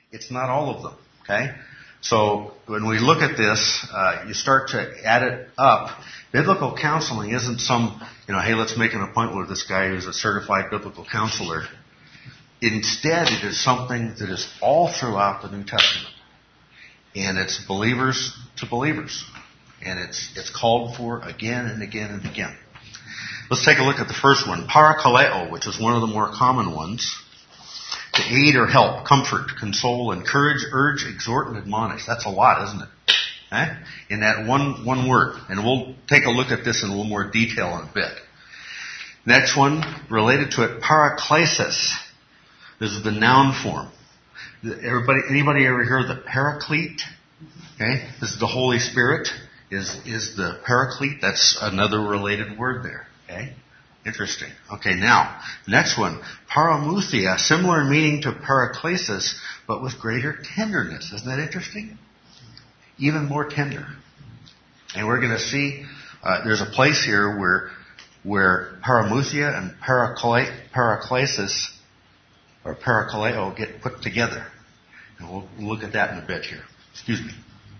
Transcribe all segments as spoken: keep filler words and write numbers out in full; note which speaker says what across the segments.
Speaker 1: It's not all of them, okay? So when we look at this, uh, you start to add it up. Biblical counseling isn't some, you know, hey, let's make an appointment with this guy who's a certified biblical counselor. Instead, it is something that is all throughout the New Testament. And it's believers to believers. And it's it's called for again and again and again. Let's take a look at the first one, parakaleo, which is one of the more common ones. To aid or help, comfort, console, encourage, urge, exhort, and admonish. That's a lot, isn't it? Eh? In that one one word. And we'll take a look at this in a little more detail in a bit. Next one, related to it, paraklesis. This is the noun form. Everybody, anybody ever hear of the Paraclete? Okay, this is the Holy Spirit. Is is the Paraclete? That's another related word there. Okay. Interesting. Okay, now, next one. Paramuthia, similar meaning to paraklesis, but with greater tenderness. Isn't that interesting? Even more tender. And we're going to see, uh, there's a place here where where paramuthia and parakle- paraklesis, or parakaleo, get put together. And we'll look at that in a bit here. Excuse me.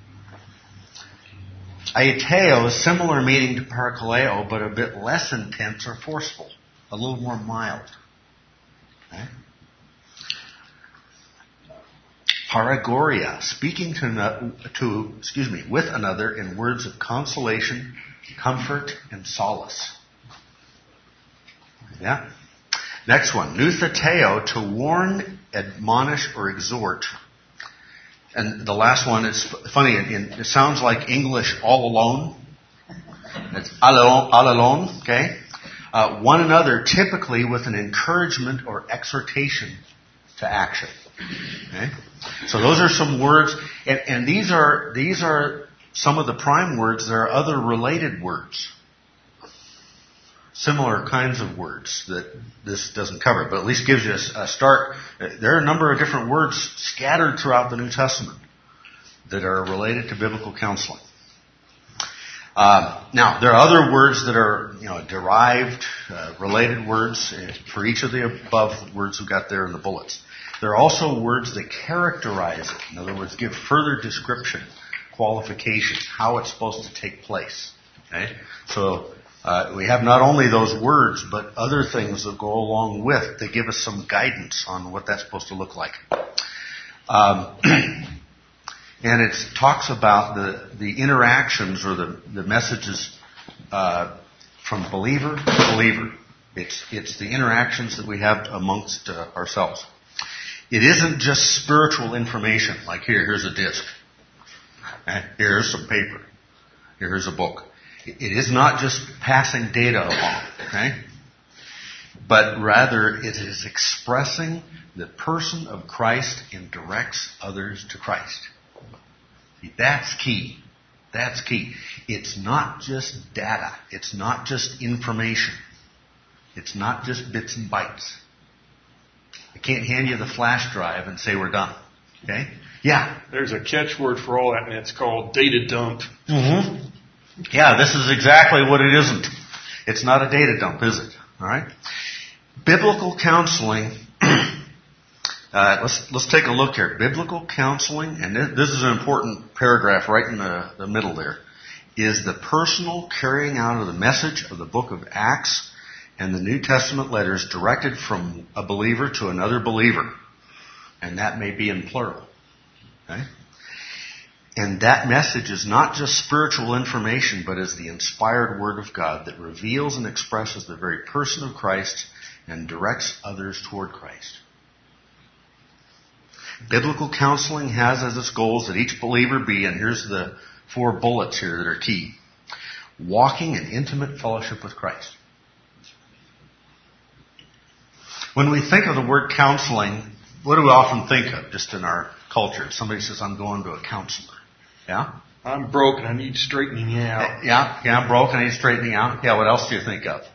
Speaker 1: Aieteo is similar meaning to parakaleo, but a bit less intense or forceful. A little more mild. Okay? Paragoria, speaking to, to, excuse me, with another in words of consolation, comfort, and solace. Yeah? Next one, nutheteo, to warn, admonish, or exhort. And the last one is funny. It sounds like English all alone. It's all alone, okay? Uh, one another, typically with an encouragement or exhortation to action. Okay? So those are some words, and, and these are these are some of the prime words. There are other related words, similar kinds of words that this doesn't cover, but at least gives you a, a start. There are a number of different words scattered throughout the New Testament that are related to biblical counseling. Uh, now, there are other words that are, you know, derived, uh, related words for each of the above words we've got there in the bullets. There are also words that characterize it. In other words, give further description, qualifications, how it's supposed to take place. Okay? So, Uh, we have not only those words, but other things that go along with that give us some guidance on what that's supposed to look like. Um, and it talks about the, the interactions or the, the messages uh, from believer to believer. It's, it's the interactions that we have amongst uh, ourselves. It isn't just spiritual information, like here, here's a disc. And here's some paper. Here's a book. It is not just passing data along, okay? But rather it is expressing the person of Christ and directs others to Christ. That's key. That's key. It's not just data. It's not just information. It's not just bits and bytes. I can't hand you the flash drive and say we're done. Okay? Yeah.
Speaker 2: There's a catchword for all that, and it's called data dump.
Speaker 1: Mm-hmm. Yeah, this is exactly what it isn't. It's not a data dump, is it? All right. Biblical counseling. uh, let's let's take a look here. Biblical counseling, and this is an important paragraph right in the, the middle there, is the personal carrying out of the message of the book of Acts and the New Testament letters directed from a believer to another believer, and that may be in plural. Okay. And that message is not just spiritual information, but is the inspired Word of God that reveals and expresses the very person of Christ and directs others toward Christ. Biblical counseling has as its goals that each believer be, and here's the four bullets here that are key, walking in intimate fellowship with Christ. When we think of the word counseling, what do we often think of just in our culture? If somebody says, I'm going to a counselor. Yeah?
Speaker 2: I'm broke and I need straightening out.
Speaker 1: Yeah, yeah, I'm broke and I need straightening out. Yeah, what else do you think of?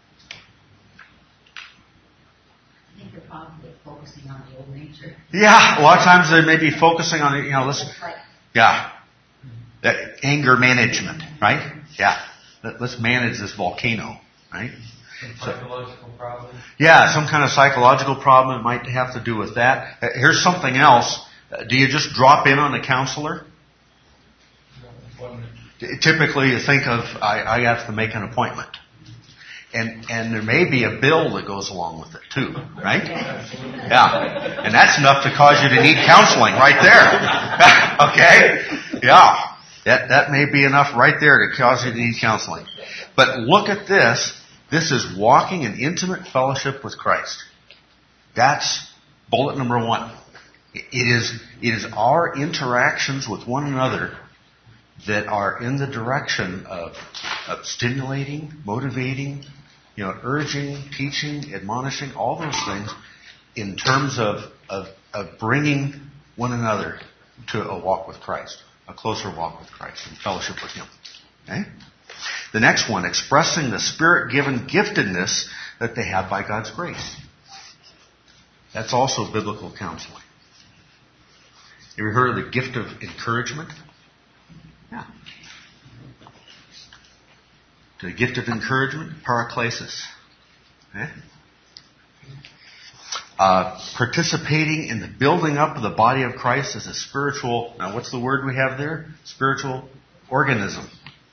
Speaker 3: I think they're probably focusing on the old nature.
Speaker 1: Yeah, a lot of times they may be focusing on, you know, let's, yeah, that anger management, right? Yeah, let's manage this volcano, right?
Speaker 4: Some psychological so, problem?
Speaker 1: Yeah, some kind of psychological problem. It might have to do with that. Here's something else. Uh, do you just drop in on a counselor? Typically, you think of, I, I have to make an appointment. And, and there may be a bill that goes along with it too, right? Yeah. And that's enough to cause you to need counseling right there. Okay? Yeah. That, that may be enough right there to cause you to need counseling. But look at this. This is walking in intimate fellowship with Christ. That's bullet number one. It is, it is our interactions with one another that are in the direction of, of stimulating, motivating, you know, urging, teaching, admonishing, all those things in terms of, of, of bringing one another to a walk with Christ, a closer walk with Christ and fellowship with Him. Okay? The next one, expressing the Spirit-given giftedness that they have by God's grace. That's also biblical counseling. You ever heard of the gift of encouragement? Yeah. The gift of encouragement, paraklesis. Okay? Uh, participating in the building up of the body of Christ as a spiritual, now what's the word we have there? Spiritual organism.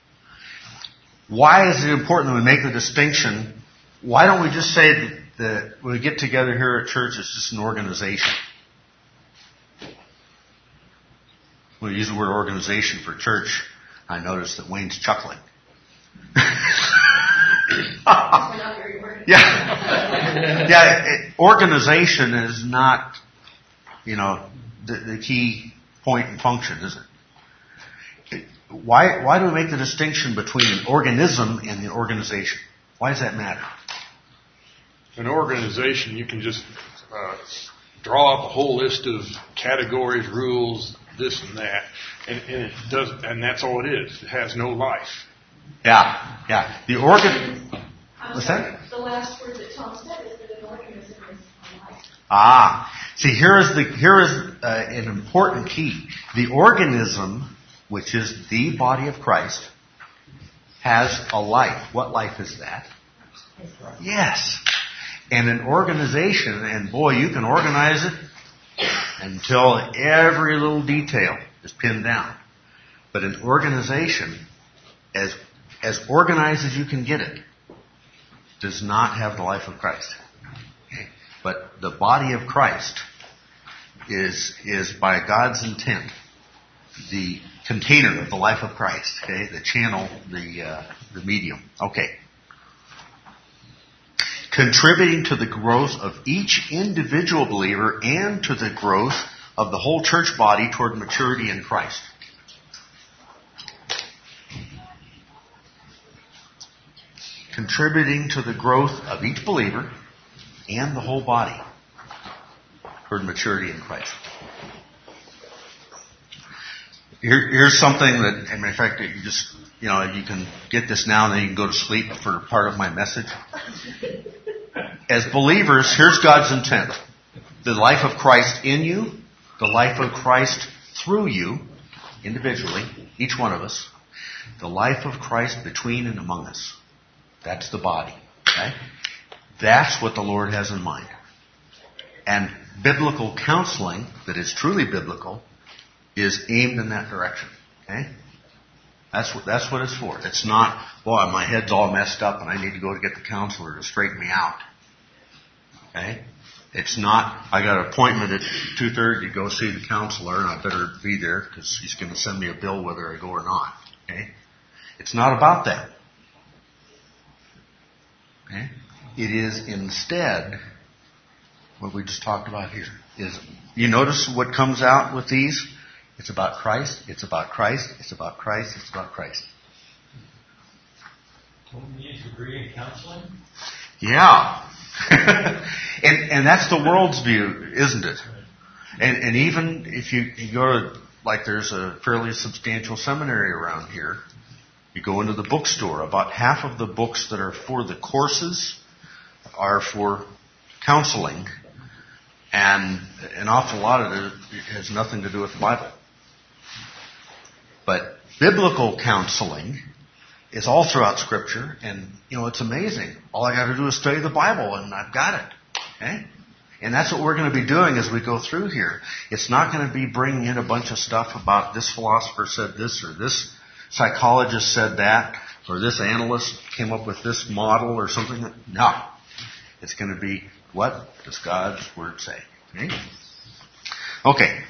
Speaker 1: Why is it important that we make the distinction? Why don't we just say that, that when we get together here at church, it's just an organization? When we use the word organization for church, I notice that Wayne's chuckling. yeah. Yeah, it, organization is not, you know, the, the key point and function, is it? it? Why, why do we make the distinction between an organism and the organization? Why does that matter?
Speaker 2: An organization, you can just uh, draw up a whole list of categories, rules, this and that, and, and it does, and that's all it is. It has no life.
Speaker 1: Yeah, yeah. The organ. What's that?
Speaker 5: The last word that Tom said is that an organism is alive.
Speaker 1: Ah, see, here is the here is uh, an important key. The organism, which is the body of Christ, has a life. What life is that? Yes. And an organization, and boy, you can organize it until every little detail is pinned down. But an organization, as as organized as you can get it, does not have the life of Christ. Okay? But the body of Christ is is by God's intent the container of the life of Christ. Okay, the channel, the uh, the medium. Okay. Contributing to the growth of each individual believer and to the growth of the whole church body toward maturity in Christ. Contributing to the growth of each believer and the whole body toward maturity in Christ. Here, here's something that, as a matter of fact, you just, you know, you can get this now and then you can go to sleep for part of my message. As believers, here's God's intent. The life of Christ in you, the life of Christ through you, individually, each one of us, the life of Christ between and among us. That's the body. Okay? That's what the Lord has in mind. And biblical counseling, that is truly biblical, is aimed in that direction. Okay? That's what, that's what it's for. It's not, boy, my head's all messed up and I need to go to get the counselor to straighten me out. Okay? It's not, I got an appointment at two thirty to go see the counselor and I better be there because he's going to send me a bill whether I go or not. Okay? It's not about that. Okay? It is instead what we just talked about here. Is you notice what comes out with these? It's about Christ, it's about Christ, it's about Christ, it's about Christ.
Speaker 4: Don't we use degree in counseling?
Speaker 1: Yeah. and and that's the world's view, isn't it? And and even if you, you go to, like there's a fairly substantial seminary around here, you go into the bookstore, about half of the books that are for the courses are for counseling, and an awful lot of it has nothing to do with the Bible. But biblical counseling is all throughout Scripture, and, you know, it's amazing. All I got to do is study the Bible, and I've got it. Okay? And that's what we're going to be doing as we go through here. It's not going to be bringing in a bunch of stuff about this philosopher said this or this psychologist said that or this analyst came up with this model or something. No. It's going to be, what does God's Word say? Okay? Okay.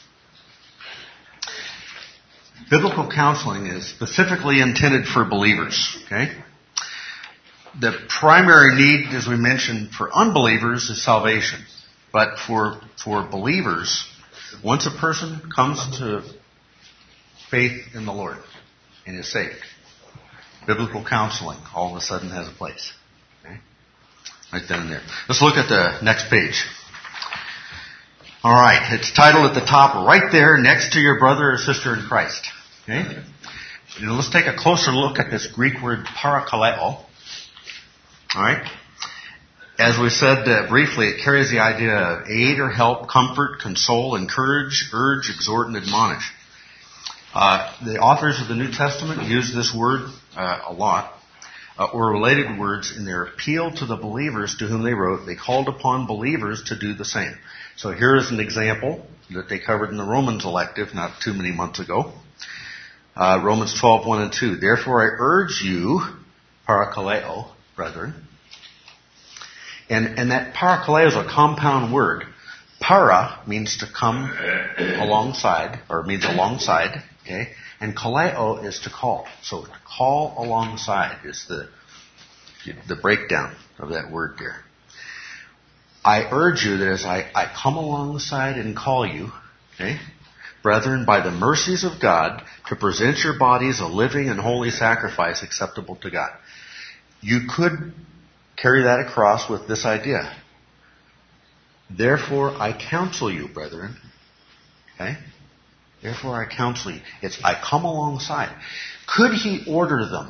Speaker 1: Biblical counseling is specifically intended for believers. Okay? The primary need, as we mentioned, for unbelievers is salvation. But for for believers, once a person comes to faith in the Lord and is saved, biblical counseling all of a sudden has a place. Okay? Right then and there. Let's look at the next page. All right. It's titled at the top right there next to your brother or sister in Christ. Okay? Now let's take a closer look at this Greek word parakaleo. All right. As we said uh, briefly, it carries the idea of aid or help, comfort, console, encourage, urge, exhort, and admonish. Uh, the authors of the New Testament use this word uh, a lot, uh, or related words in their appeal to the believers to whom they wrote. They called upon believers to do the same. So here is an example that they covered in the Romans elective not too many months ago. Uh, Romans twelve, one and two. Therefore I urge you, parakaleo, brethren. And, and that parakaleo is a compound word. Para means to come alongside, or means alongside, okay? And kaleo is to call. So to call alongside is the, the breakdown of that word there. I urge you that as I, I come alongside and call you, okay, brethren, by the mercies of God, to present your bodies a living and holy sacrifice acceptable to God. You could carry that across with this idea. Therefore, I counsel you, brethren. Okay? Therefore, I counsel you. It's, I come alongside. Could he order them?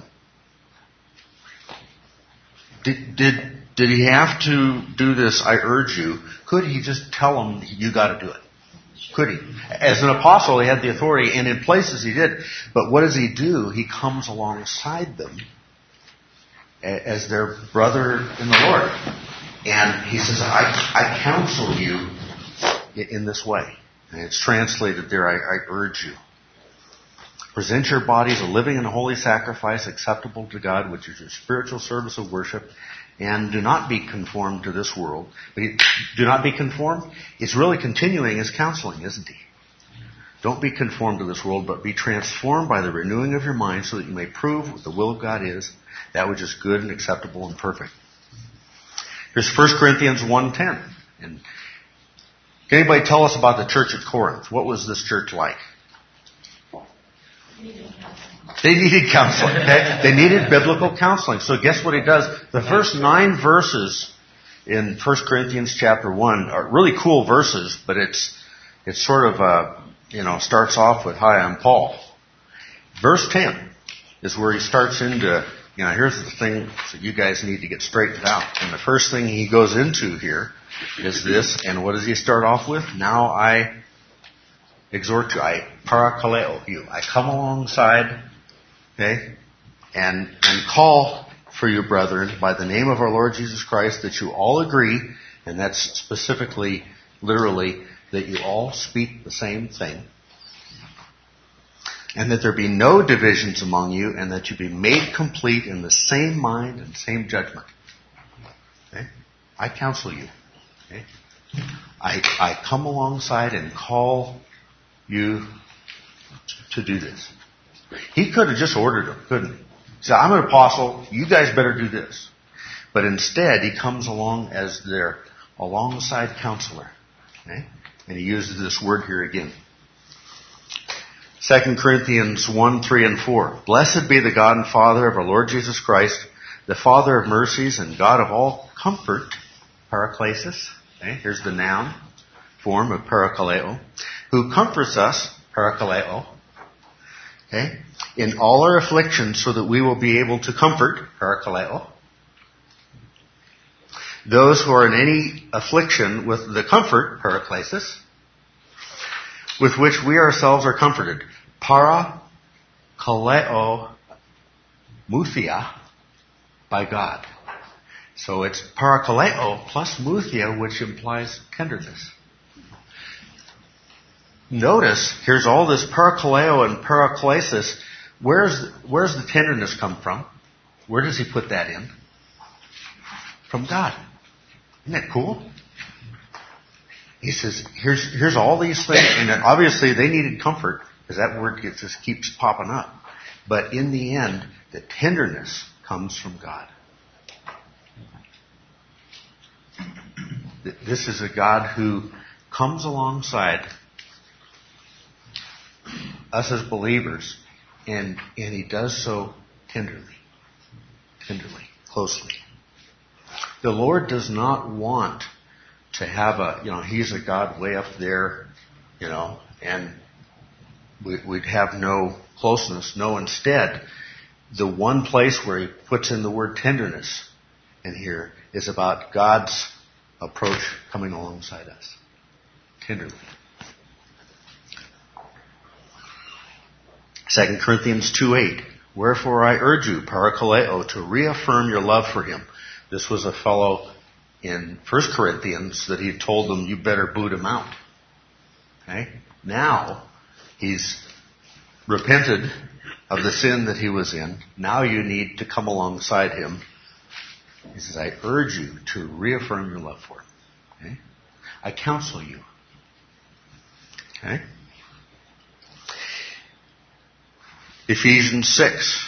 Speaker 1: Did, did, did he have to do this, I urge you? Could he just tell them, you got to do it? Could he? As an apostle, he had the authority, and in places he did. But what does he do? He comes alongside them as their brother in the Lord. And he says, I, I counsel you in this way. And it's translated there, I, I urge you. Present your bodies a living and holy sacrifice acceptable to God, which is your spiritual service of worship. And do not be conformed to this world. Do not be conformed. It's really continuing his counseling, isn't he? Don't be conformed to this world, but be transformed by the renewing of your mind so that you may prove what the will of God is, that which is good and acceptable and perfect. Here's First Corinthians one ten. And can anybody tell us about the church at Corinth? What was this church like? They needed counseling. Okay? They needed biblical counseling. So guess what he does? The first nine verses in First Corinthians chapter one are really cool verses, but it's it's sort of uh, you know starts off with, "Hi, I'm Paul." Verse ten is where he starts into, you know, here's the thing that you guys need to get straightened out. And the first thing he goes into here is this. And what does he start off with? Now I exhort you. I parakaleo you. I come alongside, okay, and and call for you, brethren, by the name of our Lord Jesus Christ, that you all agree, and that's specifically, literally, that you all speak the same thing, and that there be no divisions among you, and that you be made complete in the same mind and same judgment. Okay? I counsel you. Okay? I I come alongside and call you to do this. He could have just ordered them, couldn't he? He said, I'm an apostle, you guys better do this. But instead, he comes along as their alongside counselor. Okay? And he uses this word here again. Second Corinthians one, three, and four. Blessed be the God and Father of our Lord Jesus Christ, the Father of mercies and God of all comfort, paraklesis. Okay? Here's the noun form of parakaleo. Who comforts us, parakaleo, okay, in all our afflictions, so that we will be able to comfort, parakaleo, those who are in any affliction with the comfort, paraklesis, with which we ourselves are comforted. Parakaleo muthia, by God. So it's parakaleo plus muthia, which implies tenderness. Notice, here's all this parakaleo and paraklesis. Where's, where's the tenderness come from? Where does he put that in? From God. Isn't that cool? He says, here's, here's all these things, and obviously they needed comfort, because that word gets, just keeps popping up. But in the end, the tenderness comes from God. This is a God who comes alongside us as believers, and, and he does so tenderly, tenderly, closely. The Lord does not want to have a, you know, he's a God way up there, you know, and we'd have no closeness. No, instead, the one place where he puts in the word tenderness in here is about God's approach coming alongside us. Tenderly. Second Corinthians two eight. Wherefore I urge you, parakaleo, to reaffirm your love for him. This was a fellow in First Corinthians that he told them, you better boot him out. Okay? Now, he's repented of the sin that he was in. Now you need to come alongside him. He says, I urge you to reaffirm your love for him. Okay? I counsel you. Okay? Ephesians six.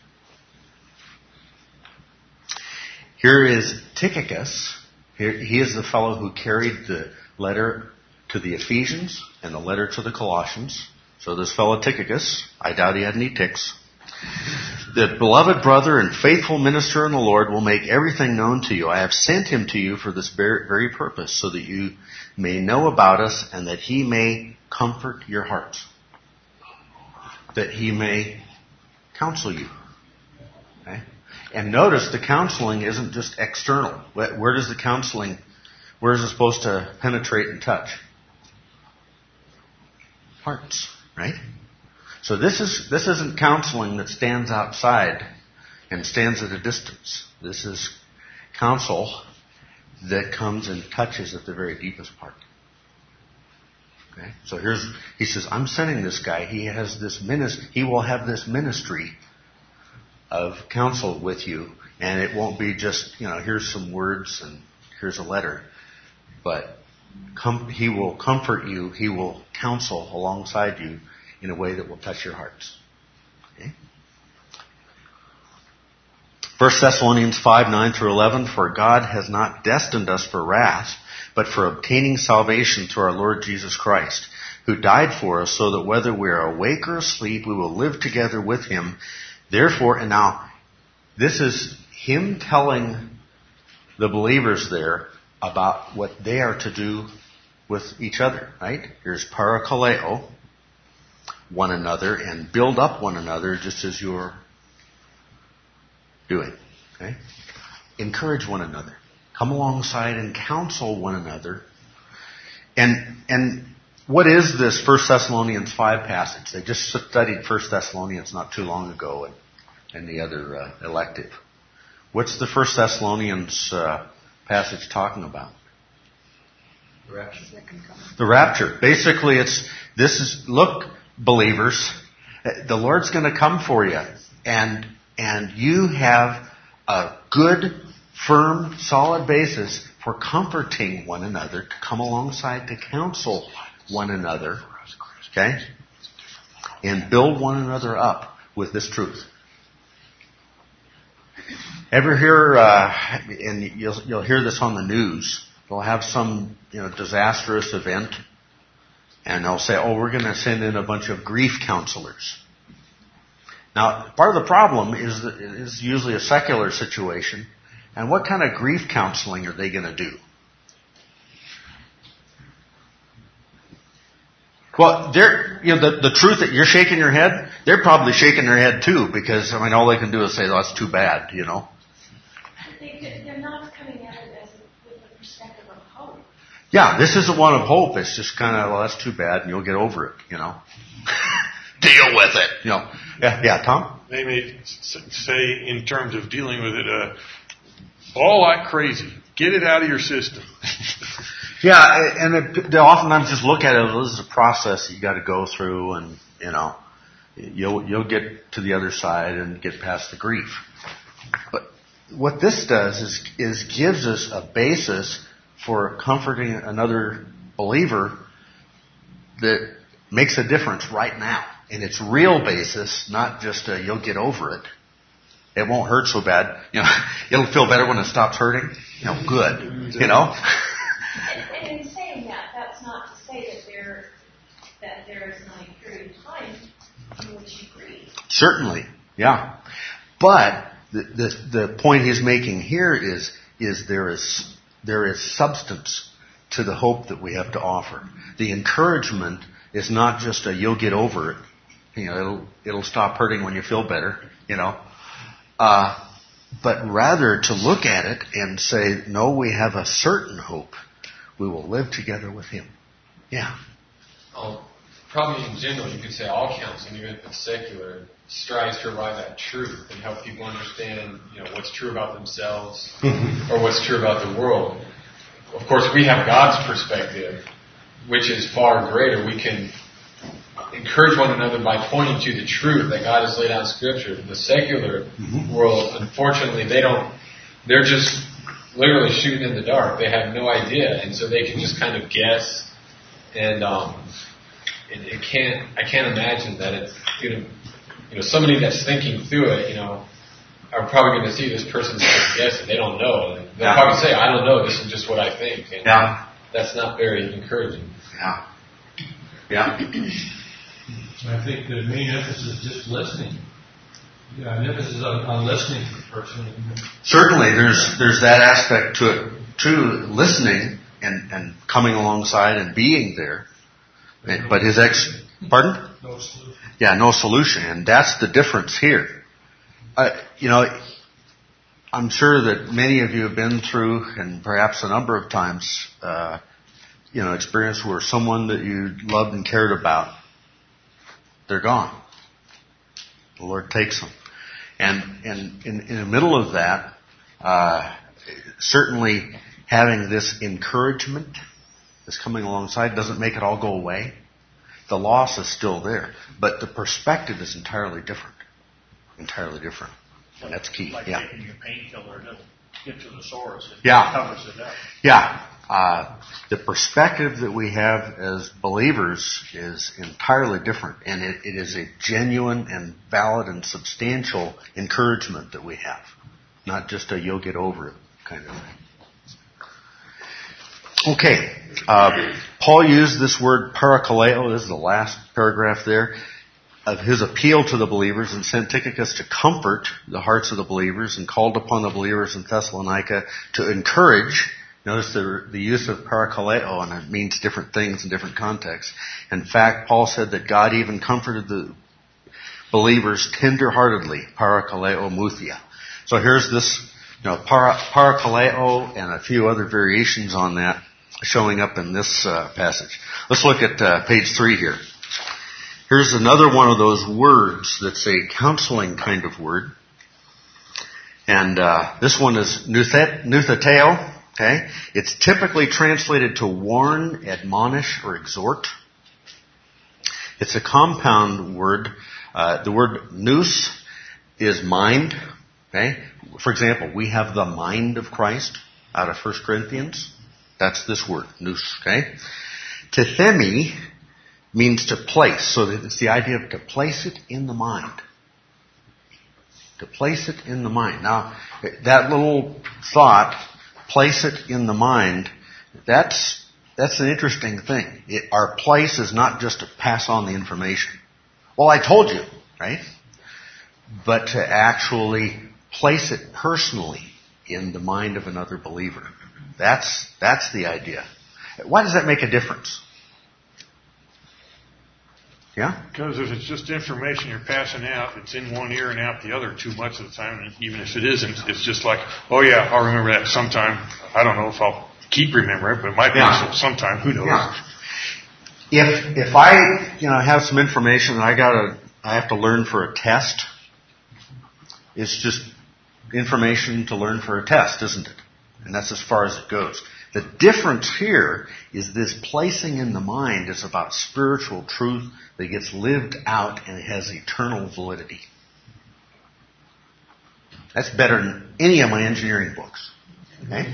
Speaker 1: Here is Tychicus. Here, he is the fellow who carried the letter to the Ephesians and the letter to the Colossians. So this fellow Tychicus, I doubt he had any ticks. The beloved brother and faithful minister in the Lord will make everything known to you. I have sent him to you for this very, very purpose, so that you may know about us and that he may comfort your hearts. That he may counsel you. Okay? And notice the counseling isn't just external. Where does the counseling, where is it supposed to penetrate and touch? Hearts, right? So this is this isn't counseling that stands outside and stands at a distance. This is counsel that comes and touches at the very deepest part. Okay? So here's, he says, I'm sending this guy. He has this ministry. He will have this ministry of counsel with you, and it won't be just, you know, here's some words and here's a letter, but com- he will comfort you. He will counsel alongside you in a way that will touch your hearts. Okay? First Thessalonians five, nine through eleven, for God has not destined us for wrath, but for obtaining salvation through our Lord Jesus Christ, who died for us, so that whether we are awake or asleep, we will live together with him. Therefore, and now, this is him telling the believers there about what they are to do with each other, right? Here's parakaleo, one another, and build up one another just as you're doing. Okay? Encourage one another. Come alongside and counsel one another. And and what is this First Thessalonians five passage? They just studied First Thessalonians not too long ago and, and the other uh, elective. What's the First Thessalonians uh, passage talking about?
Speaker 4: The rapture.
Speaker 1: The rapture. Basically, it's, this is, look, believers, the Lord's going to come for you. And, and you have a good, firm, solid basis for comforting one another, to come alongside to counsel one another, okay? And build one another up with this truth. Ever hear, uh, and you'll, you'll hear this on the news, they'll have some, you know, disastrous event, and they'll say, oh, we're going to send in a bunch of grief counselors. Now, part of the problem is that it is usually a secular situation, and what kind of grief counseling are they going to do? Well, they're, you know, the, the truth that you're shaking your head, they're probably shaking their head too, because, I mean, all they can do is say, oh, that's too bad, you know.
Speaker 5: They, they're not coming at it as with the perspective of hope.
Speaker 1: Yeah, this isn't one of hope. It's just kind of, well, that's too bad, and you'll get over it, you know. Deal with it, you know. Yeah, yeah, Tom?
Speaker 2: They may say, in terms of dealing with it, uh, Bawl like crazy. Get it out of your system.
Speaker 1: Yeah, and it, they oftentimes just look at it as this is a process that you got to go through, and you know, you'll you'll get to the other side and get past the grief. But what this does is is gives us a basis for comforting another believer that makes a difference right now, and it's real basis, not just a, you'll get over it. It won't hurt so bad. You know, it'll feel better when it stops hurting. You know, good. You know.
Speaker 5: And, and in saying that, that's not to say that there that there is not a period of time in which you grieve.
Speaker 1: Certainly, yeah. But the, the the point he's making here is is there is there is substance to the hope that we have to offer. The encouragement is not just a you'll get over it. You know, it'll it'll stop hurting when you feel better. You know, uh, but rather to look at it and say, no, we have a certain hope. We will live together with Him. Yeah.
Speaker 6: Um, probably in general, you could say all counseling, even if it's secular, strives to arrive at truth and help people understand, you know, what's true about themselves or what's true about the world. Of course, we have God's perspective, which is far greater. We can encourage one another by pointing to the truth that God has laid out in Scripture. The secular mm-hmm. world, unfortunately, they don't. They're just literally shooting in the dark. They have no idea, and so they can just kind of guess. And um, it, it can't. I can't imagine that it's going to. You know, somebody that's thinking through it, you know, are probably going to see this person's just guessing. They don't know. And they'll yeah. probably say, "I don't know. This is just what I think." And
Speaker 1: yeah.
Speaker 6: that's not very encouraging.
Speaker 1: Yeah. Yeah.
Speaker 7: I think the main emphasis is just listening. Yeah, an emphasis on, on listening to the person.
Speaker 1: Certainly, there's there's that aspect to it, to listening and, and coming alongside and being there. But his ex, pardon?
Speaker 7: No solution.
Speaker 1: Yeah, no solution, and that's the difference here. Uh, you know, I'm sure that many of you have been through, and perhaps a number of times, uh, you know, experience where someone that you loved and cared about, they're gone. The Lord takes them. And, and in, in the middle of that, uh, certainly having this encouragement that's coming alongside doesn't make it all go away. The loss is still there. But the perspective is entirely different. Entirely different. And that's key.
Speaker 8: Like
Speaker 1: yeah.
Speaker 8: taking a painkiller and it'll get to the source. It
Speaker 1: yeah.
Speaker 8: covers it up.
Speaker 1: Yeah. Uh, the perspective that we have as believers is entirely different, and it, it is a genuine and valid and substantial encouragement that we have, not just a you'll get over it kind of thing. Okay, uh, Paul used this word parakaleo, this is the last paragraph there, of his appeal to the believers, and sent Tychicus to comfort the hearts of the believers and called upon the believers in Thessalonica to encourage. Notice the, the use of parakaleo, and it means different things in different contexts. In fact, Paul said that God even comforted the believers tender-heartedly, parakaleo muthia. So here's this, you know, para, parakaleo and a few other variations on that showing up in this uh, passage. Let's look at uh, page three here. Here's another one of those words that's a counseling kind of word. And uh, this one is nutheteo. Okay, it's typically translated to warn, admonish, or exhort. It's a compound word. Uh, the word nous is mind. Okay, for example, we have the mind of Christ out of First Corinthians. That's this word, nous. Okay, tethemi means to place. So it's the idea of to place it in the mind. To place it in the mind. Now, that little thought, place it in the mind, that's that's an interesting thing. It, our place is not just to pass on the information. Well, I told you, right? But to actually place it personally in the mind of another believer. That's that's the idea. Why does that make a difference? Yeah?
Speaker 2: Because if it's just information you're passing out, it's in one ear and out the other too much of the time. And even if it isn't, it's just like, oh yeah, I'll remember that sometime. I don't know if I'll keep remembering it, but it might be yeah. sometime. Who knows?
Speaker 1: Yeah. If if I you know have some information that I gotta I have to learn for a test, it's just information to learn for a test, isn't it? And that's as far as it goes. The difference here is this placing in the mind is about spiritual truth that gets lived out and it has eternal validity. That's better than any of my engineering books. Okay?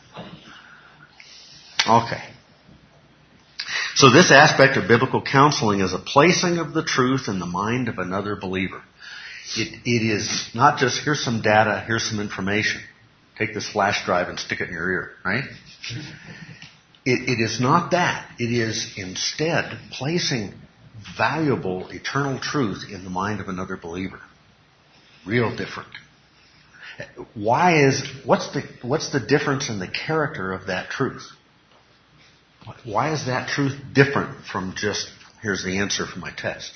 Speaker 1: Okay. So this aspect of biblical counseling is a placing of the truth in the mind of another believer. It, it is not just, here's some data, here's some information. Take this flash drive and stick it in your ear, right? It, it is not that. It is instead placing valuable, eternal truth in the mind of another believer. Real different. Why is, what's the, what's the difference in the character of that truth? Why is that truth different from just, here's the answer for my test?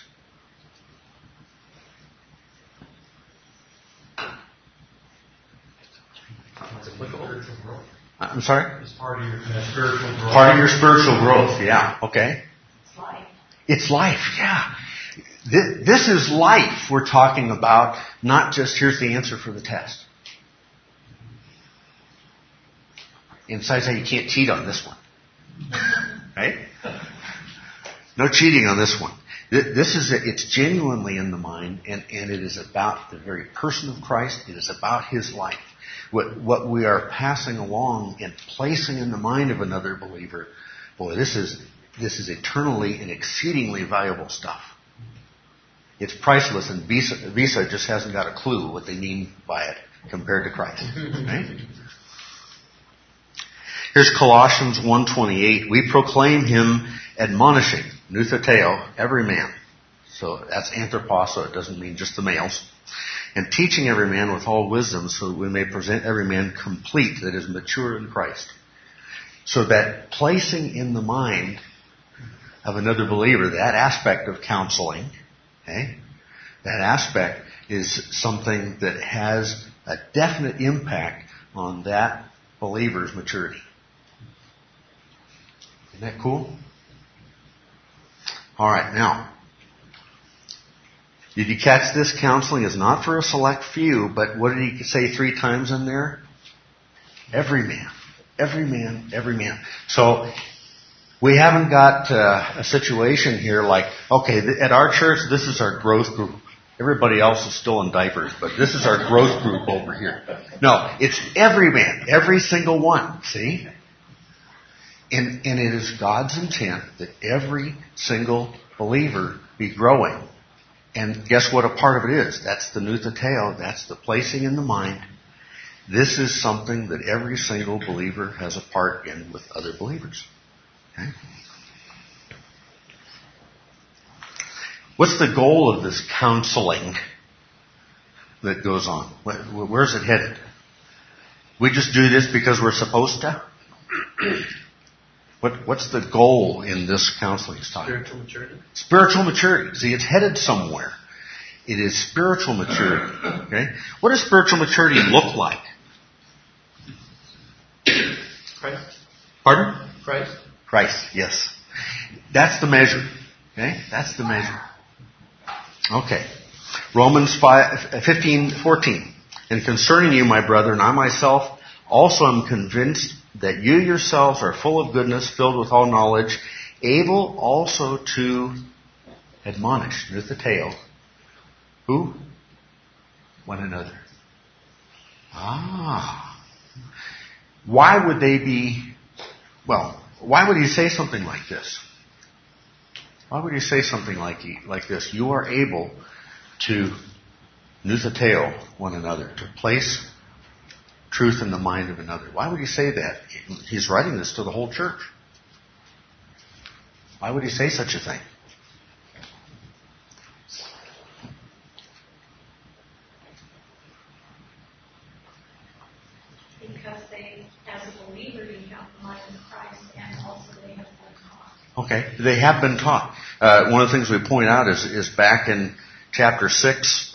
Speaker 1: I'm sorry?
Speaker 7: It's part of your uh, spiritual growth.
Speaker 1: Part of your spiritual growth, yeah. Okay.
Speaker 3: It's life.
Speaker 1: It's life, yeah. This, this is life we're talking about, not just here's the answer for the test. And besides, you can't cheat on this one. Right? No cheating on this one. This is, it's genuinely in the mind, and, and it is about the very person of Christ. It is about His life. What, what we are passing along and placing in the mind of another believer, boy, this is, this is eternally and exceedingly valuable stuff. It's priceless, and Visa, Visa just hasn't got a clue what they mean by it compared to Christ. Right? Here's Colossians one twenty-eight. We proclaim Him admonishing, nuthateo, every man. So that's anthropos, so it doesn't mean just the males. And teaching every man with all wisdom, so that we may present every man complete, that is mature in Christ. So that placing in the mind of another believer, that aspect of counseling, okay, that aspect is something that has a definite impact on that believer's maturity. Isn't that cool? All right, now, did you catch this? Counseling is not for a select few, but what did he say three times in there? Every man. Every man, every man. So, we haven't got uh, a situation here like, okay, th- at our church, this is our growth group. Everybody else is still in diapers, but this is our growth group over here. No, it's every man, every single one, see? And, and it is God's intent that every single believer be growing. And guess what a part of it is? That's the nuthateo. That's the placing in the mind. This is something that every single believer has a part in with other believers. Okay? What's the goal of this counseling that goes on? Where's it headed? We just do this because we're supposed to? What, what's the goal in this counseling style?
Speaker 4: Spiritual maturity.
Speaker 1: Spiritual maturity. See, it's headed somewhere. It is spiritual maturity. Okay? What does spiritual maturity look like?
Speaker 4: Christ.
Speaker 1: Pardon?
Speaker 4: Christ.
Speaker 1: Christ, yes. That's the measure. Okay? That's the measure. Okay. Romans five, fifteen, fourteen. And concerning you, my brethren, I myself also am convinced that you yourselves are full of goodness, filled with all knowledge, able also to admonish, nuthateo, who? One another. Ah. Why would they be, well, why would he say something like this? Why would he say something like, like this? You are able to nuthateo one another, to place truth in the mind of another. Why would he say that? He's writing this to the whole church. Why would he say such a thing?
Speaker 5: Because they, as a believer, you have the mind of Christ, and also they have been taught.
Speaker 1: Okay, they have been taught. Uh, one of the things we point out is, is back in chapter six,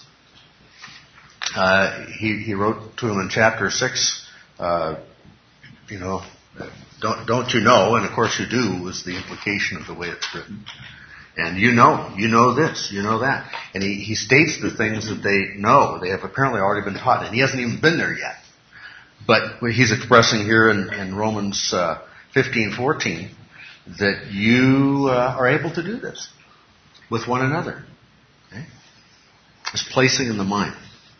Speaker 1: uh, he, he wrote to him in chapter six, uh, you know, don't, don't you know, and of course you do, was the implication of the way it's written. And you know, you know this, you know that. And he, he states the things that they know. They have apparently already been taught, and he hasn't even been there yet. But what he's expressing here in, in Romans uh, fifteen fourteen, that you uh, are able to do this with one another. Okay? It's placing in the mind.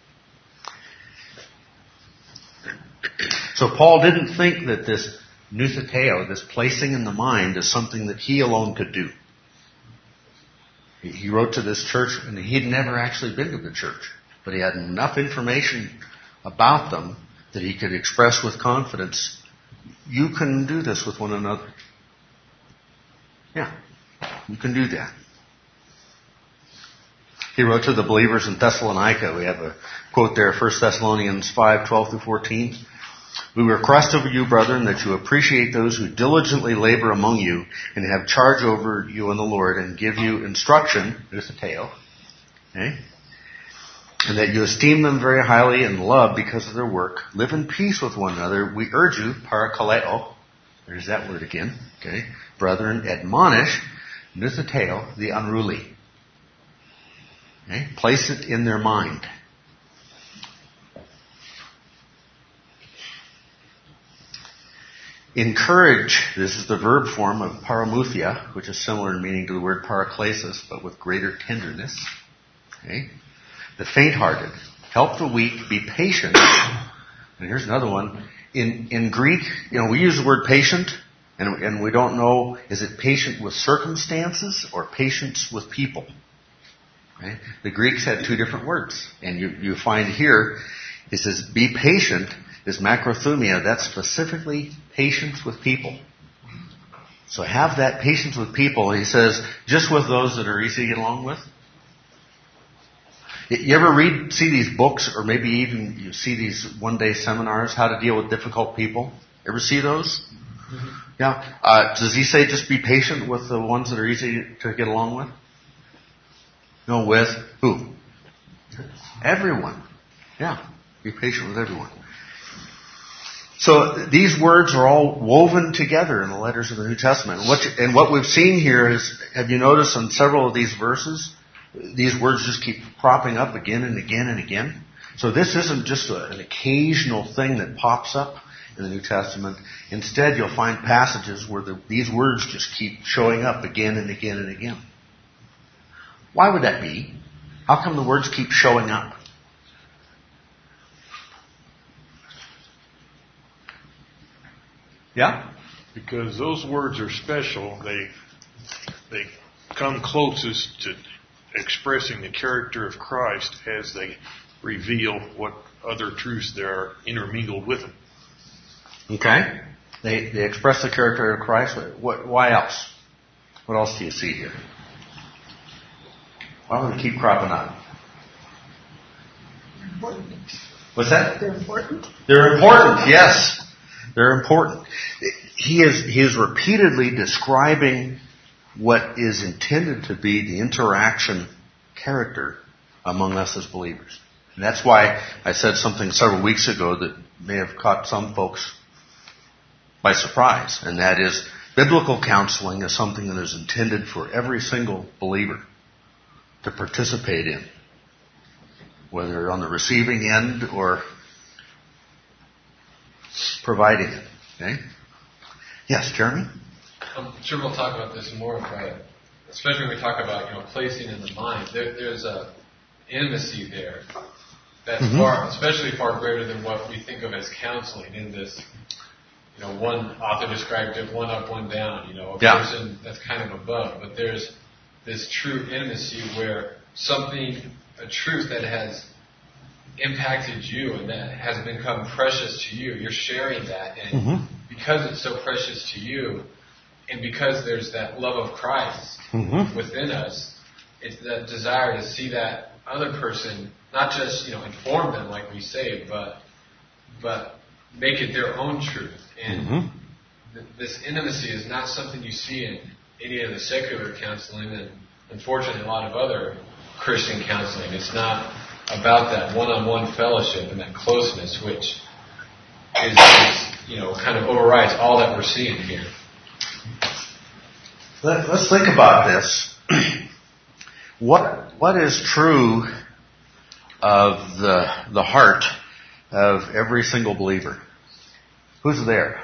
Speaker 1: So Paul didn't think that this noutheteo, this placing in the mind, is something that he alone could do. He wrote to this church, and he'd never actually been to the church, but he had enough information about them that he could express with confidence, you can do this with one another. Yeah, you can do that. He wrote to the believers in Thessalonica. We have a quote there, First Thessalonians five, twelve through fourteen. We request of you, brethren, that you appreciate those who diligently labor among you and have charge over you in the Lord and give you instruction, noutheteo, okay? And that you esteem them very highly and love because of their work. Live in peace with one another. We urge you, parakaleo, there's that word again, okay? Brethren, admonish, noutheteo, the unruly. Okay? Place it in their mind. Encourage, this is the verb form of paramuthia, which is similar in meaning to the word paraklesis, but with greater tenderness. Okay? The faint-hearted. Help the weak. Be patient. And here's another one. In in Greek, you know, we use the word patient, and, and we don't know, is it patient with circumstances or patience with people? Okay? The Greeks had two different words. And you, you find here, it says, be patient, is macrothumia. That's specifically patience with people. So have that patience with people. He says, just with those that are easy to get along with. You ever read, see these books, or maybe even you see these one-day seminars, how to deal with difficult people? Ever see those? Mm-hmm. Yeah. Uh, does he say just be patient with the ones that are easy to get along with? No, with who? Everyone. Yeah. Be patient with everyone. So these words are all woven together in the letters of the New Testament. And what, and what we've seen here is, have you noticed in several of these verses, these words just keep cropping up again and again and again. So this isn't just a, an occasional thing that pops up in the New Testament. Instead, you'll find passages where the, these words just keep showing up again and again and again. Why would that be? How come the words keep showing up? Yeah?
Speaker 2: Because those words are special. They they come closest to expressing the character of Christ as they reveal what other truths there are intermingled with them.
Speaker 1: Okay. They they express the character of Christ. What? Why else? What else do you see here? Why would it keep cropping up?
Speaker 9: Important.
Speaker 1: What's that?
Speaker 9: They're important.
Speaker 1: They're important. Yes. They're important. He is, he is repeatedly describing what is intended to be the interaction character among us as believers. And that's why I said something several weeks ago that may have caught some folks by surprise. And that is, biblical counseling is something that is intended for every single believer to participate in, whether on the receiving end or providing it. Okay? Yes, Jeremy?
Speaker 6: I'm sure we'll talk about this more, but especially when we talk about, you know, placing in the mind, there, there's a intimacy there that's mm-hmm. far, especially far greater than what we think of as counseling in this, you know, one author described it, one up, one down, you know, a
Speaker 1: yeah.
Speaker 6: person that's kind of above, but there's this true intimacy where something, a truth that has impacted you and that has become precious to you, you're sharing that, and mm-hmm. because it's so precious to you, and because there's that love of Christ mm-hmm. within us, it's that desire to see that other person, not just, you know, inform them like we say, but but make it their own truth. And mm-hmm. th- this intimacy is not something you see in any of the secular counseling, and unfortunately a lot of other Christian counseling. It's not about that one-on-one fellowship and that closeness, which is, is you know, kind of overrides all that we're seeing here.
Speaker 1: Let, let's think about this. what what is true of the the heart of every single believer? Who's there?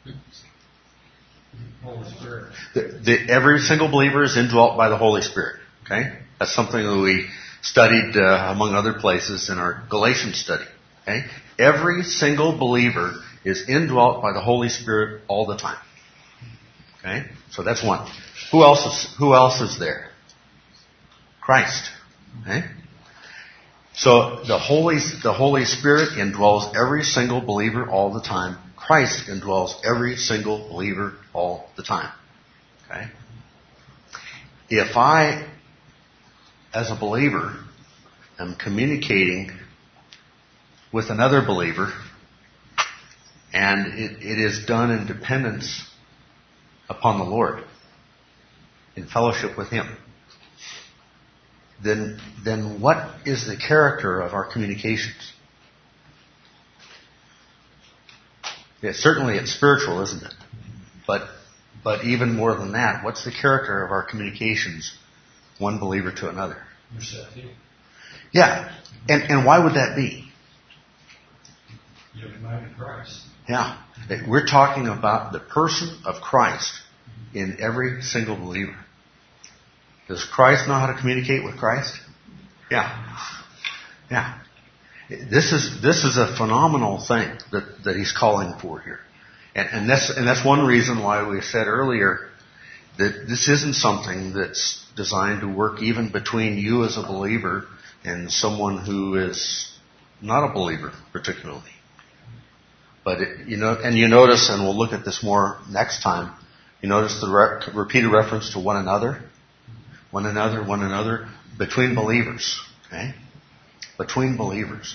Speaker 7: Holy Spirit.
Speaker 1: The, the, every single believer is indwelt by the Holy Spirit. Okay, that's something that we studied uh, among other places in our Galatians study. Okay, every single believer is indwelt by the Holy Spirit all the time. Okay, so that's one. Who else is Who else is there? Christ. Okay, so the Holy the Holy Spirit indwells every single believer all the time. Christ indwells every single believer all the time. Okay, if I, as a believer, am communicating with another believer, and it, it is done in dependence upon the Lord, in fellowship with Him, then, then what is the character of our communications? Yeah, certainly it's spiritual, isn't it? But, but even more than that, what's the character of our communications, one believer to another?
Speaker 7: Receptive.
Speaker 1: Yeah, and and why would that be?
Speaker 7: You're united Christ.
Speaker 1: Yeah, we're talking about the person of Christ in every single believer. Does Christ know how to communicate with Christ? Yeah, yeah. This is this is a phenomenal thing that, that he's calling for here, and and that's and that's one reason why we said earlier that this isn't something that's designed to work even between you as a believer and someone who is not a believer particularly. But it, you know, and you notice, and we'll look at this more next time. You notice the re- repeated reference to one another, one another, one another between believers. Okay. Between believers.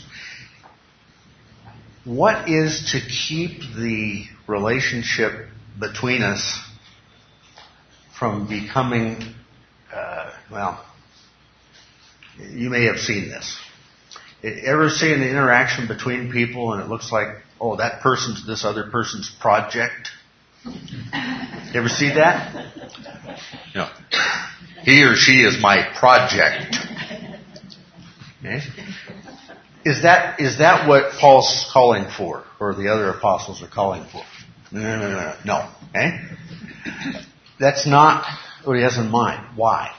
Speaker 1: What is to keep the relationship between us from becoming, uh, well, you may have seen this. Ever see an interaction between people and it looks like, oh, that person's this other person's project? You ever see that? No. He or she is my project. Okay. Is that is that what Paul's calling for, or the other apostles are calling for? No, no, no, no, no. Okay? That's not what he has in mind. Why?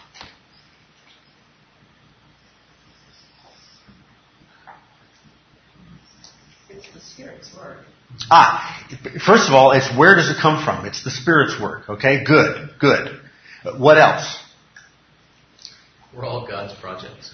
Speaker 3: It's the Spirit's work.
Speaker 1: Ah, first of all, it's where does it come from? It's the Spirit's work. Okay, good, good. What else?
Speaker 4: We're all God's projects.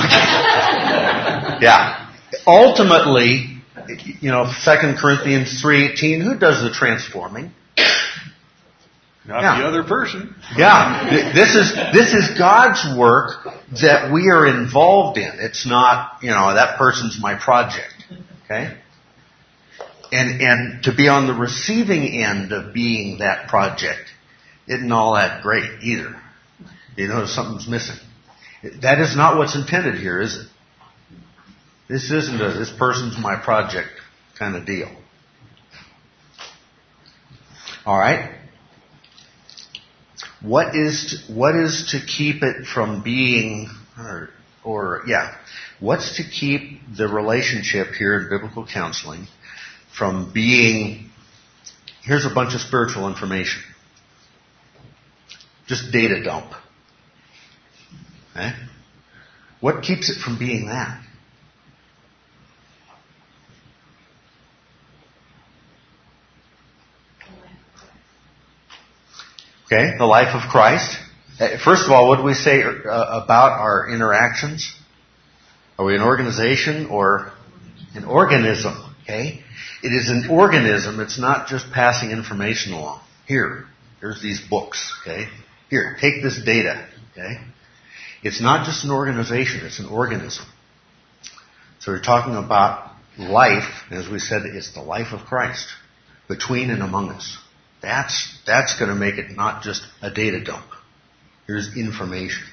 Speaker 1: Yeah. Ultimately, you know, Second Corinthians three eighteen, who does the transforming?
Speaker 2: Not
Speaker 1: Yeah.
Speaker 2: the other person.
Speaker 1: Yeah. This is this is God's work that we are involved in. It's not, you know, that person's my project. Okay? And and to be on the receiving end of being that project isn't all that great either. You know, something's missing. That is not what's intended here, is it? This isn't a this person's my project kind of deal. All right. What is to, what is to keep it from being, or, or yeah, what's to keep the relationship here in biblical counseling from being? Here's a bunch of spiritual information, just data dump. Okay? What keeps it from being that? Okay, the life of Christ. First of all, what do we say uh, about our interactions? Are we an organization or an organism? Okay, it is an organism. It's not just passing information along. Here, here's these books. Okay, here, take this data. Okay. It's not just an organization, it's an organism. So we're talking about life, as we said, it's the life of Christ between and among us. That's, that's going to make it not just a data dump. Here's information.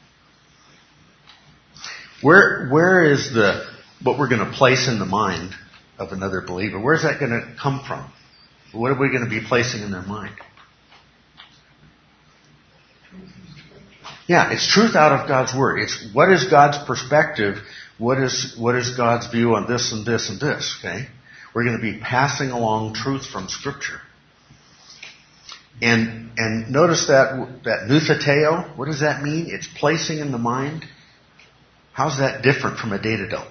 Speaker 1: Where, where is the, what we're going to place in the mind of another believer? Where's that going to come from? What are we going to be placing in their mind? Yeah, it's truth out of God's Word. It's what is God's perspective, what is what is God's view on this and this and this, okay? We're going to be passing along truth from Scripture. And and notice that that nutheteo, what does that mean? It's placing in the mind. How's that different from a data dump?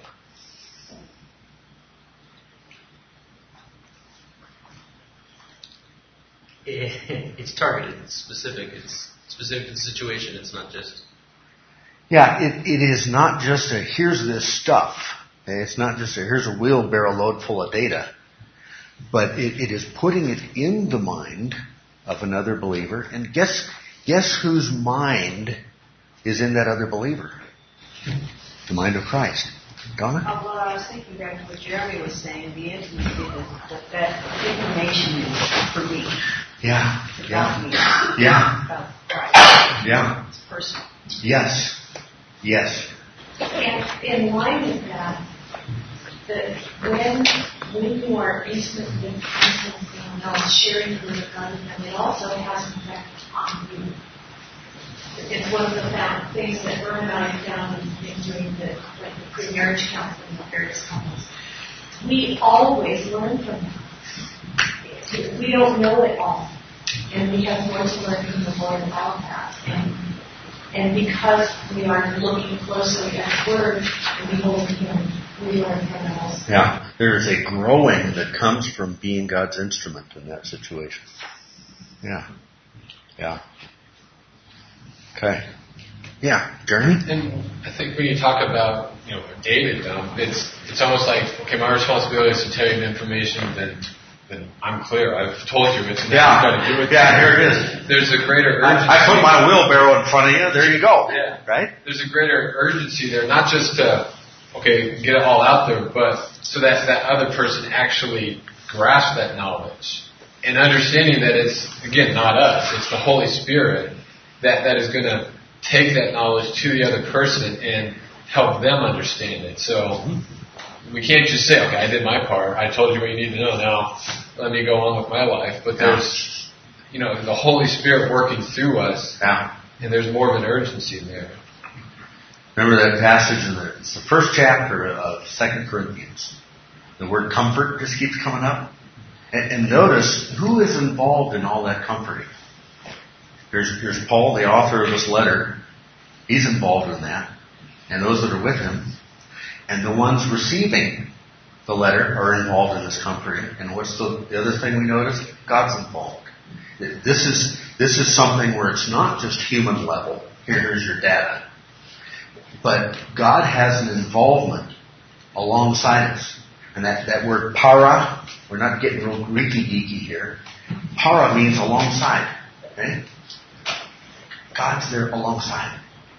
Speaker 4: It's targeted, it's specific, it's specific to the situation, it's not just...
Speaker 1: Yeah, it, it is not just a, here's this stuff. Okay? It's not just a, here's a wheelbarrow load full of data. But it, it is putting it in the mind of another believer. And guess, guess whose mind is in that other believer? The mind of Christ. Donna?
Speaker 3: Uh, well, I was thinking back to what Jeremy was saying, the intimacy that, that information is for me.
Speaker 1: Yeah.
Speaker 3: About
Speaker 1: Yeah.
Speaker 3: me.
Speaker 1: Yeah.
Speaker 3: About Christ.
Speaker 1: Yeah.
Speaker 3: It's personal.
Speaker 1: Yes. Yes.
Speaker 5: And in line with that, that when when you are intimately with someone else, sharing the word of God with them, it also has an effect on you. It's one of the found things that Vern and I have found in, in doing the, like the pre-marriage counseling with various couples. We always learn from them. We don't know it all, and we have more to learn from the Lord about that. And, and because we are looking closely at the Word and beholding Him, we learn from them also.
Speaker 1: Yeah. There is a growing that comes from being God's instrument in that situation. Yeah. Yeah. Okay. Yeah, Jeremy?
Speaker 6: And I think when you talk about, you know, a data dump, it's it's almost like, okay, my responsibility is to tell you the information, then then I'm clear. I've told you it's and
Speaker 1: Yeah.
Speaker 6: you've got to do it.
Speaker 1: Yeah, here it is.
Speaker 6: There's a greater urgency.
Speaker 1: I, I put my wheelbarrow in front of you. There you go.
Speaker 6: Yeah.
Speaker 1: Right?
Speaker 6: There's a greater urgency there, not just to, okay, get it all out there, but so that that other person actually grasps that knowledge and understanding that it's, again, not us, it's the Holy Spirit that, that is going to take that knowledge to the other person and help them understand it. So we can't just say, okay, I did my part. I told you what you need to know. Now let me go on with my life. But there's, you know, the Holy Spirit working through us,
Speaker 1: Yeah.
Speaker 6: and there's more of an urgency there.
Speaker 1: Remember that passage in the, it's the first chapter of Second Corinthians. The word comfort just keeps coming up. And, and notice who is involved in all that comforting. Here's, here's Paul, the author of this letter. He's involved in that. And those that are with him. And the ones receiving the letter are involved in this comforting. And what's the, the other thing we notice? God's involved. This is, this is something where it's not just human level. Here's your data. But God has an involvement alongside us. And that, that word para, we're not getting real Greeky-geeky here. Para means alongside. Okay? God's there alongside.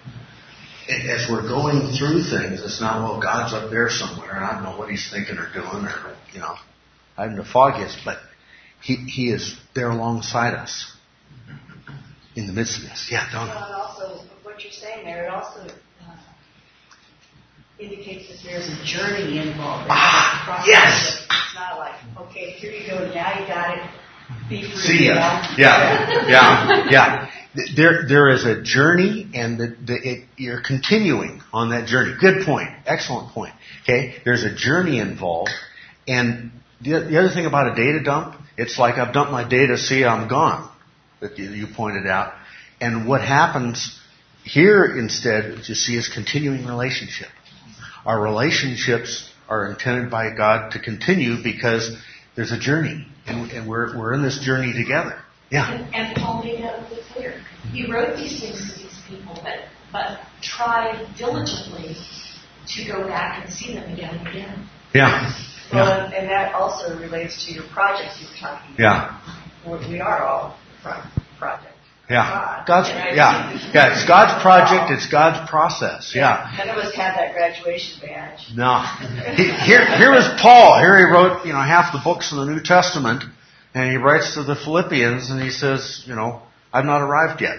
Speaker 1: As we're going through things, it's not, well, God's up there somewhere, and I don't know what He's thinking or doing, or, you know, I don't know foggiest, but He He is there alongside us in the midst of this. Yeah, Donna.
Speaker 3: Well, and also, what you're saying there, it also uh, indicates that there's a journey involved.
Speaker 1: Ah, yes.
Speaker 3: It's not like, okay, here you go, now you got it, be free.
Speaker 1: See ya. Yeah, yeah, yeah. There, there is a journey, and the, the, it, you're continuing on that journey. Good point. Excellent point. Okay, there's a journey involved, and the, the other thing about a data dump, it's like I've dumped my data, see, I'm gone. That you, you pointed out, and what happens here instead, you see, is continuing relationship. Our relationships are intended by God to continue because there's a journey, and, and we're we're in this journey together. Yeah.
Speaker 5: And, and Paul made that really clear. He wrote these things to these people, but but tried diligently to go back and see them again and again.
Speaker 1: Yeah.
Speaker 3: Well,
Speaker 1: Yeah.
Speaker 3: and, and that also relates to your projects you were talking about.
Speaker 1: Yeah.
Speaker 3: We're- We are all pro- projects.
Speaker 1: Yeah.
Speaker 3: God.
Speaker 1: God's
Speaker 3: And I
Speaker 1: yeah.
Speaker 3: think-
Speaker 1: Yeah. It's God's project. It's God's process. Yeah.
Speaker 3: None of us had that graduation badge.
Speaker 1: No. He, here, here is Paul. Here he wrote, you know, half the books in the New Testament, and he writes to the Philippians, and he says, you know, I've not arrived yet.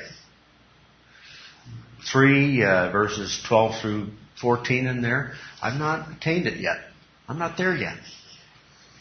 Speaker 1: Three uh, verses twelve through fourteen in there. I've not attained it yet. I'm not there yet.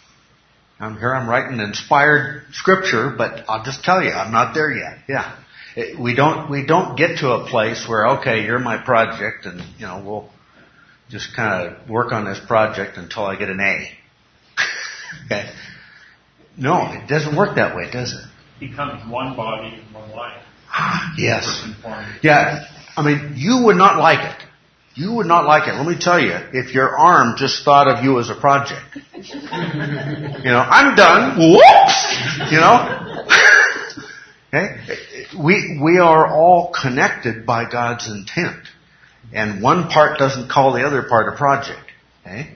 Speaker 1: I'm here. I'm writing inspired scripture, but I'll just tell you, I'm not there yet. Yeah. We don't, we don't get to a place where, okay, you're my project and, you know, we'll just kind of work on this project until I get an A. Okay? No, it doesn't work that way, does it?
Speaker 8: Becomes one body and one life.
Speaker 1: Yes. Yeah. I mean, you would not like it. You would not like it. Let me tell you, if your arm just thought of you as a project. You know, I'm done. Whoops! You know? Okay? We, we are all connected by God's intent. And one part doesn't call the other part a project. Okay?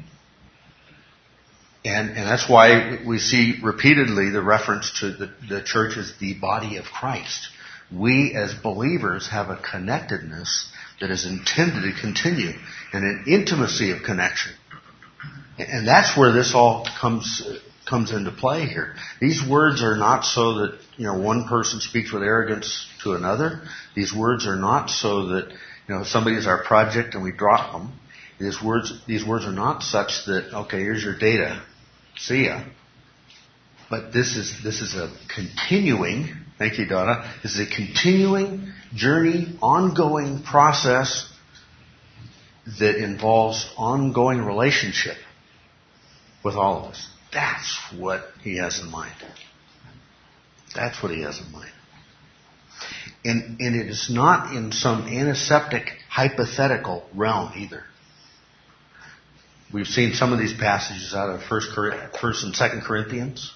Speaker 1: And, and that's why we see repeatedly the reference to the, the church as the body of Christ. We as believers have a connectedness that is intended to continue and an intimacy of connection. And that's where this all comes comes into play here. These words are not so that, you know, one person speaks with arrogance to another. These words are not so that, you know, somebody is our project and we drop them. These words, these words are not such that, okay, here's your data. See ya. But this is, this is a continuing, thank you, Donna, this is a continuing journey, ongoing process that involves ongoing relationship with all of us. That's what he has in mind. That's what he has in mind. And, and it is not in some antiseptic, hypothetical realm either. We've seen some of these passages out of First, First and Second Corinthians.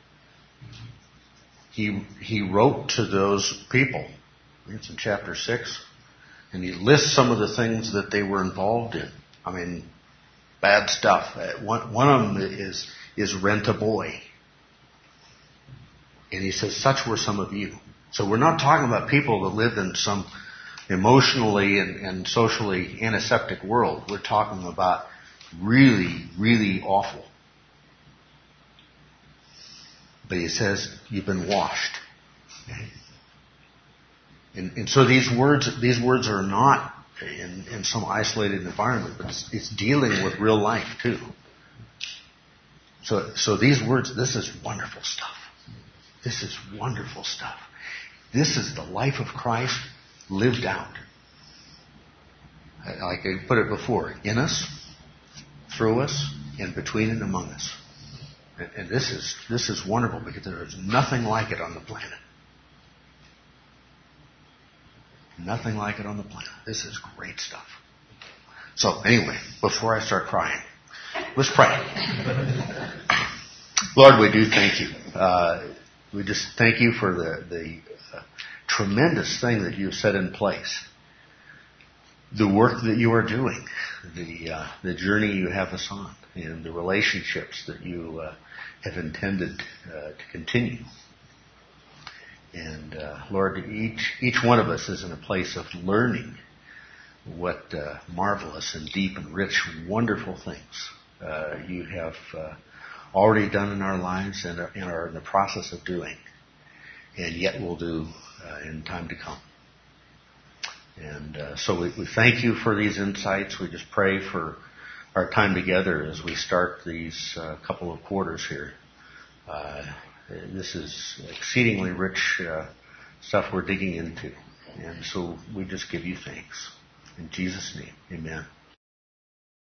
Speaker 1: He he wrote to those people. It's in chapter six, and he lists some of the things that they were involved in. I mean, bad stuff. One one of them is is rent a boy, and he says, "Such were some of you." So we're not talking about people that live in some emotionally and, and socially antiseptic world. We're talking about really, really awful. But he says, you've been washed. Okay? And, and so these words, these words are not in, in some isolated environment, but it's, it's dealing with real life too. So, so these words, this is wonderful stuff. This is wonderful stuff. This is the life of Christ lived out. Like I put it before, in us, through us, and between and among us. And, and this is this is wonderful because there is nothing like it on the planet. Nothing like it on the planet. This is great stuff. So anyway, before I start crying, let's pray. Lord, we do thank you. Uh, we just thank you for the, the uh, tremendous thing that you've set in place. The work that you are doing, the uh, the journey you have us on, and the relationships that you uh, have intended uh, to continue. And uh, Lord, each each one of us is in a place of learning what uh, marvelous and deep and rich, wonderful things uh, you have uh, already done in our lives and are, and are in the process of doing, and yet will do uh, in time to come. And uh, so we, we thank you for these insights. We just pray for our time together as we start these uh, couple of quarters here. Uh, this is exceedingly rich uh, stuff we're digging into. And so we just give you thanks. In Jesus' name, amen.